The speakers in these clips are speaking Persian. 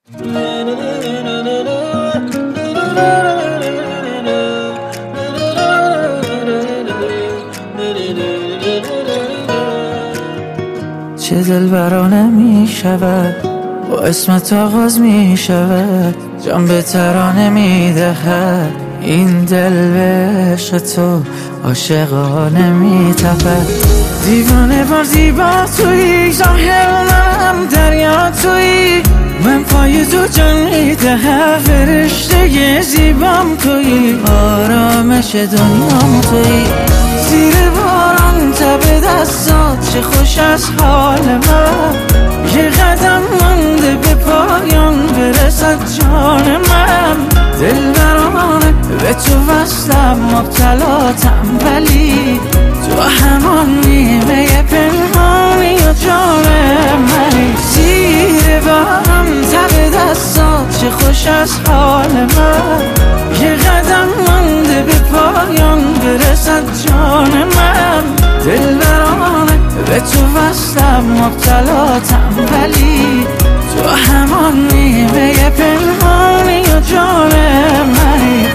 چه دلبرانه می شود با اسمت آغاز می شود، جان به ترانه می دهد این دل به عشق تو عاشقانه می تپد. دیوانه بار زیبا تویی، ظاهر منم دریا تویی، من پای تو جان می دهم، فرشته زیبام تویی، آرامش دنیام تویی. زیر باران تب دستات چه خوش از حال من، یه قدم مونده به پایان برسد جان من. دلبرانه به تو وصلم، مبتلاتم ولی تو همان نیمه پنهانی و جان منی. زیر باران تب دستات چه خوش از حال من، یه قدم مونده به پایان برسد جان من. دلبرانه به تو وصلم، مبتلاتم ولی تو همان نیمه پنهانی و جان منی.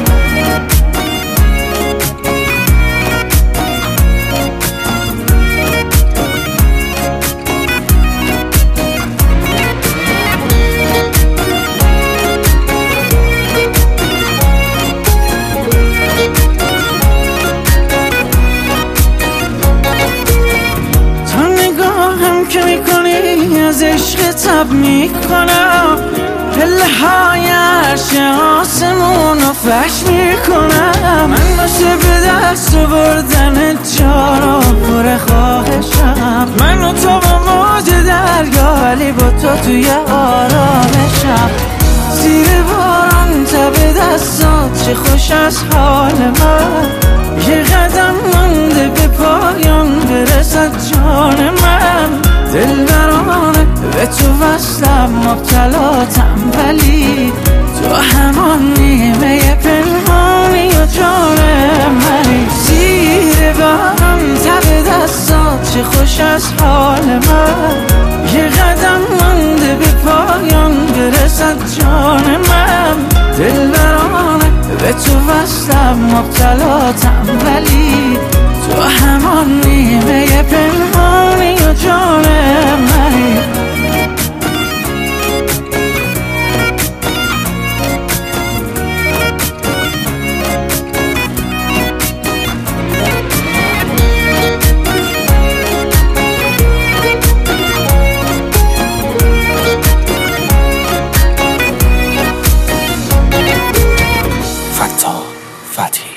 که میکنی از عشق تب میکنم، پله های عرش آسمون رو فش میکنم. من باشه به دست بردن جارا پر خواهشم، من و تو با موج دریا ولی با تو توی آرامشم. زیر باران تب دستات چه خوش از حال من، یه قدم مونده به پایان برسد جان من. دلبرانه به تو وصلم، مبتلاتم ولی تو همان نیمه پنهانی و جان منی. زیر باران تب دستات چه خوش از حال من، یه قدم مونده به پایان برسد جان من. دلبرانه به تو وصلم، مبتلاتم ولی تو همان نیمه پنهانی و جان منی. فتی